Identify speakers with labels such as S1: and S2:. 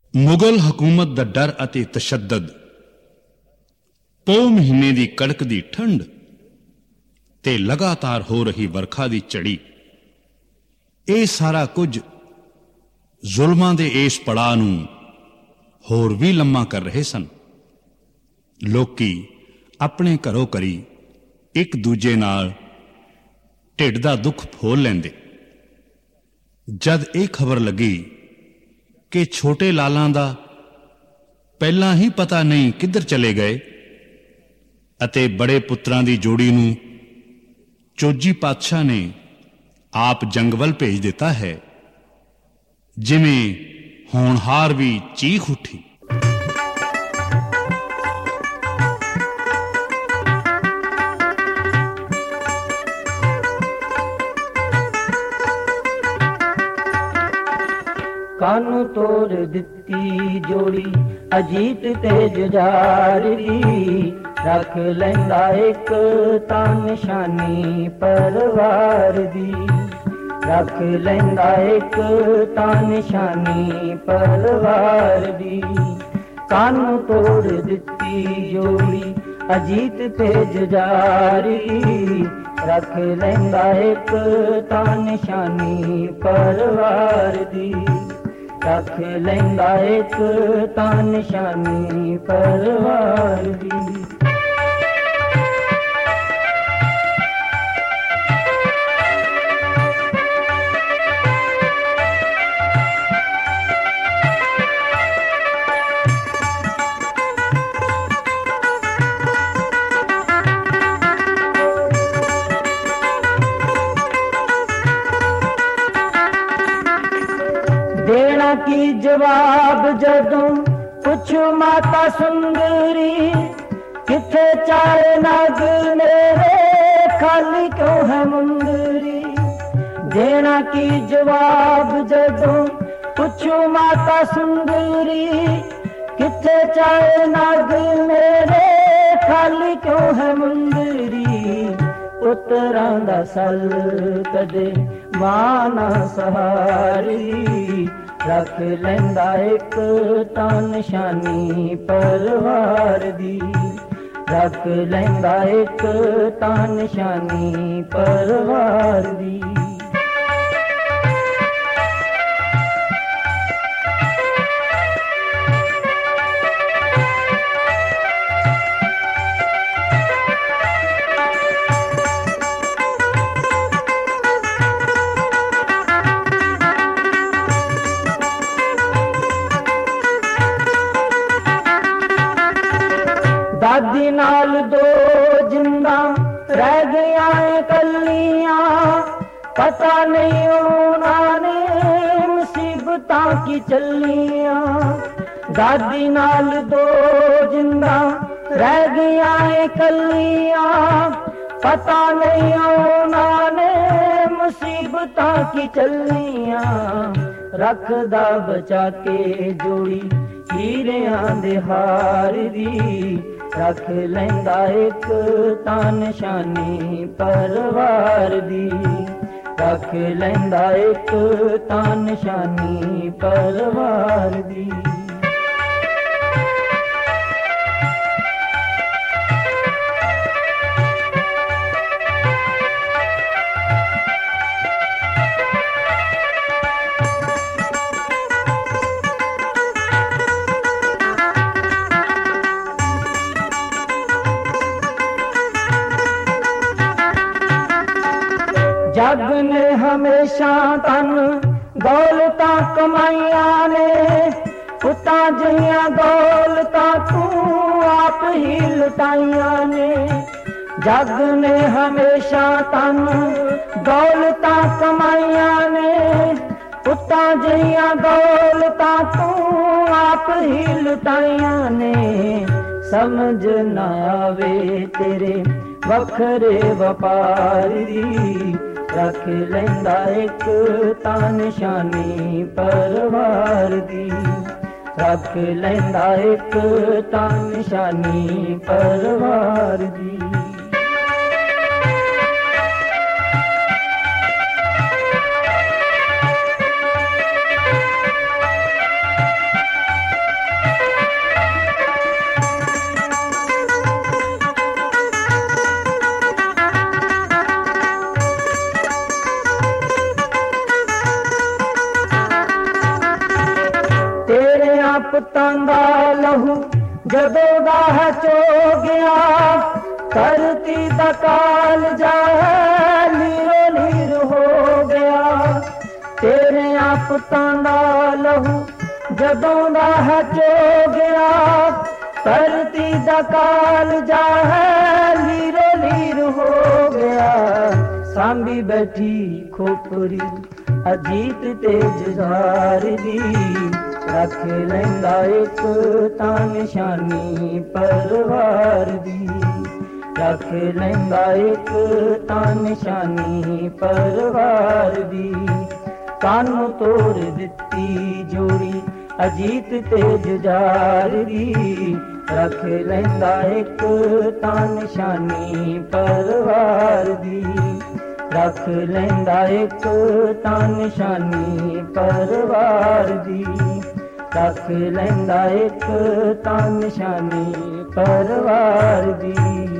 S1: ਮੁਗਲ ਹਕੂਮਤ ਦਾ ਡਰ ਅਤੇ ਤਸ਼ੱਦਦ, ਪੋਹ ਮਹੀਨੇ ਦੀ ਕੜਕਦੀ ਠੰਡ ਤੇ ਲਗਾਤਾਰ ਹੋ ਰਹੀ ਵਰਖਾ ਦੀ ਝੜੀ, ਇਹ ਸਾਰਾ ਕੁਝ ਜ਼ੁਲਮਾਂ ਦੇ ਇਸ ਪੜਾਅ ਨੂੰ ਹੋਰ ਵੀ ਲੰਮਾ ਕਰ ਰਹੇ ਸਨ। ਲੋਕੀ ਆਪਣੇ ਘਰੋਂ ਘਰੀ ਇੱਕ ਦੂਜੇ ਨਾਲ ਢਿੱਡ ਦਾ ਦੁੱਖ ਫੋਲ ਲੈਂਦੇ। ਜਦ ਇਹ ਖਬਰ ਲੱਗੀ ਕਿ ਛੋਟੇ ਲਾਲਾਂ ਦਾ ਪਹਿਲਾਂ ਹੀ ਪਤਾ ਨਹੀਂ ਕਿੱਧਰ ਚਲੇ ਗਏ ਅਤੇ ਬੜੇ ਪੁੱਤਰਾਂ ਦੀ ਜੋੜੀ ਨੂੰ ਚੋਜੀ ਪਾਤਸ਼ਾਹ ਨੇ ਆਪ ਜੰਗ ਵੱਲ ਭੇਜ ਦਿੱਤਾ ਹੈ, ਜਿਵੇਂ ਹੋਣਹਾਰ ਵੀ ਚੀਖ ਉੱਠੀ।
S2: ਕਾਨੂੰ ਤੋੜ ਦਿੱਤੀ ਜੋੜੀ ਅਜੀਤ ਤੇ ਜੁਝਾਰ ਦੀ, ਰੱਖ ਲੈਂਦਾ ਇੱਕ ਤਾਂ ਨਿਸ਼ਾਨੀ ਪਰਵਾਰ ਦੀ, ਰੱਖ ਲੈਂਦਾ ਇੱਕ ਤਾਂ ਨਿਸ਼ਾਨੀ ਪਰਵਾਰ ਦੀ। ਕਾਨੂੰ ਤੋੜ ਦਿੱਤੀ ਜੋੜੀ ਅਜੀਤ ਤੇ ਜੁਝਾਰ ਦੀ, ਰੱਖ ਲੈਂਦਾ ਇੱਕ ਤਾਂ ਨਿਸ਼ਾਨੀ ਪਰਵਾਰ ਦੀ, ਰੱਖ ਲੈਂਦਾ ਇੱਕ ਤਾਂ ਨਿਸ਼ਾਨੀ ਪਰਵਾਰ ਦੀ। ਦੇਣਾ ਕੀ ਜਵਾਬ ਜਦੋਂ ਪੁੱਛੂ ਮਾਤਾ ਸੁੰਦਰੀ, ਕਿੱਥੇ ਚਾਰੇ ਨਗ ਮੇਰੇ ਖਾਲੀ ਕਿਉਂ ਹੈ ਮੁੰਦਰੀ। ਦੇਣਾ ਕੀ ਜਵਾਬ ਜਦੋਂ ਪੁੱਛੂ ਮਾਤਾ ਸੁੰਦਰੀ, ਕਿੱਥੇ ਚਾਰੇ ਨਗ ਮੇਰੇ ਖਾਲੀ ਕਿਉਂ ਹੈ ਮੁੰਦਰੀ। ਪੁੱਤਰਾਂ ਦਾ ਸਲ ਕਦੇ ਮਾਂ ਨਾ ਸਹਾਰੀ, ਰੱਖ ਲੈਂਦਾ ਇੱਕ ਤਾਂ ਨਿਸ਼ਾਨੀ ਪਰਵਾਰ ਦੀ, ਰੱਖ ਲੈਂਦਾ ਇੱਕ ਤਾਂ ਨਿਸ਼ਾਨੀ ਪਰਵਾਰ ਦੀ। ਦਾਦੀ ਨਾਲ ਦੋ ਜਿੰਦਾ ਰਹਿ ਗਈਆਂ ਕੱਲੀਆਂ, ਪਤਾ ਨਹੀਂ ਉਹਨਾਂ ਨੇ ਮੁਸੀਬਤਾਂ ਕੀ ਚੱਲੀਆਂ। ਦਾਦੀ ਨਾਲ ਦੋ ਜਿੰਦਾ ਰਹਿ ਗਈਆਂ ਕੱਲੀਆਂ, ਪਤਾ ਨਹੀਂ ਉਹਨਾਂ ਨੇ ਮੁਸੀਬਤਾਂ ਕੀ ਚੱਲੀਆਂ। ਰੱਖਦਾ ਬਚਾ ਕੇ ਜੋੜੀ ਹੀਰਿਆਂ ਦੇ ਹਾਰ ਦੀ, ਰੱਖ ਲੈਂਦਾ ਇੱਕ ਤਾਂ ਨਿਸ਼ਾਨੀ ਪਰਵਾਰ ਦੀ, ਰੱਖ ਲੈਂਦਾ ਇੱਕ ਤਾਂ ਨਿਸ਼ਾਨੀ ਪਰਵਾਰ ਦੀ। ਜੱਗ ਨੇ ਹਮੇਸ਼ਾ ਧਨ ਦੌਲਤਾਂ ਕਮਾਈਆਂ ਨੇ, ਪੁੱਤਾਂ ਜਿਹੀਆਂ ਦੌਲਤਾਂ ਤੂੰ ਆਪ ਹੀ ਲੁਟਾਈਆਂ ਨੇ। ਜੱਗ ਨੇ ਹਮੇਸ਼ਾ ਧਨ ਦੌਲਤਾਂ ਕਮਾਈਆਂ ਨੇ, ਪੁੱਤਾਂ ਜਿਹੀਆਂ ਦੌਲਤਾਂ ਤੂੰ ਆਪ ਹੀ ਲੁਟਾਈਆਂ ਨੇ। ਸਮਝ ਨਾ ਆਵੇ ਤੇਰੇ ਵੱਖਰੇ ਵਪਾਰ ਦੀ, ਰੱਖ ਲੈਂਦਾ ਇੱਕ ਤਾਂ ਨਿਸ਼ਾਨੀ ਪਰਵਾਰ ਦੀ, ਰੱਖ ਲੈਂਦਾ ਇੱਕ ਤਾਂ ਨਿਸ਼ਾਨੀ ਪਰਵਾਰ ਦੀ। ਤੇਰਿਆਂ ਪੁੱਤਾਂ ਦਾ ਲਹੂ ਜਦੋਂ ਦਾ ਚੋ ਗਿਆ, ਧਰਤੀ ਦਾ ਕਾਲਜਾ ਲੀਰੋ ਲੀਰ ਹੋ ਗਿਆ। ਤੇਰਿਆਂ ਪੁੱਤਾਂ ਦਾ ਲਹੂ ਜਦੋਂ ਦਾ ਚੋ ਗਿਆ, ਧਰਤੀ ਦਾ ਕਾਲਜਾ ਲੀਰੋ ਲੀਰ ਹੋ ਗਿਆ। ਸਾਂਭੀ ਬੈਠੀ ਖੋਪਰੀ ਅਜੀਤ ਤੇ ਜੁਝਾਰ ਦੀ, ਰੱਖ ਲੈਂਦਾ ਇੱਕ ਤਾਂ ਨਿਸ਼ਾਨੀ ਪਰਵਾਰ ਦੀ, ਰੱਖ ਲੈਂਦਾ ਇੱਕ ਤਾਂ ਨਿਸ਼ਾਨੀ ਪਰਵਾਰ ਦੀ। ਕਾਨੂੰ ਤੋੜ ਦਿੱਤੀ ਜੋੜੀ ਅਜੀਤ ਤੇ ਜੁਝਾਰ ਦੀ, ਰੱਖ ਲੈਂਦਾ ਇੱਕ ਤਾਂ ਨਿਸ਼ਾਨੀ ਪਰਵਾਰ ਦੀ, ਰੱਖ ਲੈਂਦਾ ਇੱਕ ਤਾਂ ਨਿਸ਼ਾਨੀ ਪਰਵਾਰ ਦੀ, ਰੱਖ ਲੈਂਦਾ ਇੱਕ ਤਾਂ ਨਿਸ਼ਾਨੀ ਪਰਵਾਰ ਦੀ।